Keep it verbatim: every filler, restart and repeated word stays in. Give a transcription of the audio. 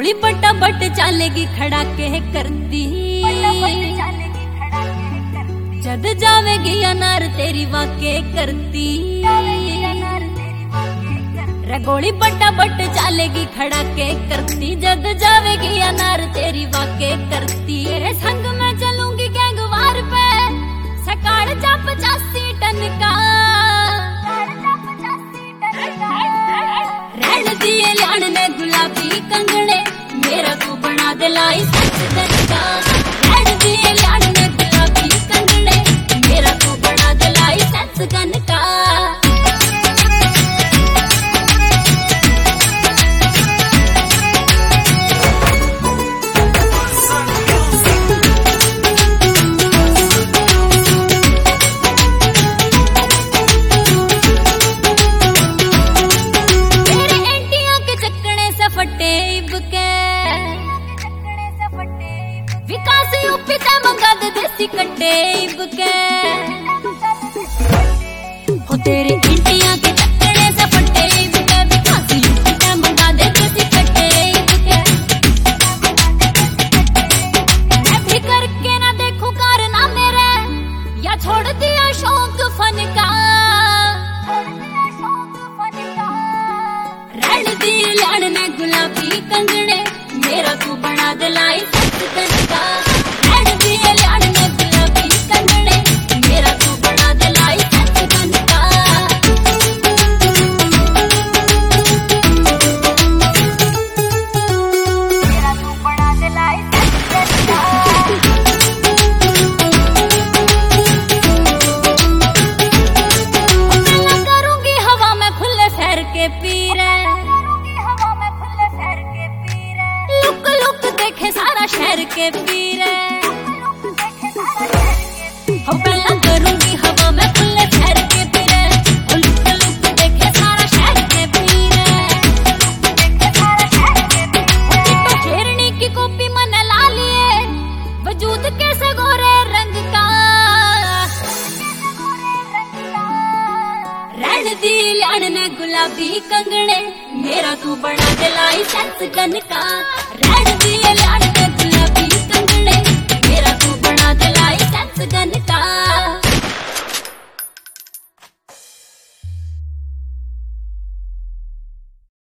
गोली पट्टा बट चालेगी खड़ा के करती, जद जावेगी अनार तेरी वाके करती। रे गोली पट्टा बट चालेगी खड़ा के करती, जद जावेगी अनार तेरी वाके करती। रे संग में चलूंगी गैंगवार पे सकाड़ जा पचासी टन का, रैन दिए लान ने गुलाबी कंगने मेरा तू बना दे लाइसेंस का। रैन दिए लान ने गुलाबी कंगने मेरा तू बना दे लाइसेंस का। विकास यूपी ते मंगा दे देसी कट्टे इब के हो तेरे इंडिया के चक्करे से फटे इब के। विकास यूपी ते मंगा दे देसी कट्टे इब के। मैं भी करके ना देखूं कारना मेरे या छोड़ दिया शौक फन का। रैन दी लान ने गुलाबी कंगने मेरा तू बना दे लाइसेंस का। रैन दी लान ने गुलाबी कंगने मेरा तू बना दे लाइसेंस का। मेरा तू बना दे लाइसेंस का। मैं करूंगी हवा में खुले फेर के पीरे, लुक लुक देखे सारा शहर के पीरे। हो पहला करूंगी हवा में खुले शहर के पीरे, लुक लुक देखे सारा शहर के पीरे। तो शेरनी की कॉपी मन ला लिए वजूद कैसे गोरे रंग का। रैन दी लान ने गुलाबी कंगने मेरा तू बना दे लाइसेंस का।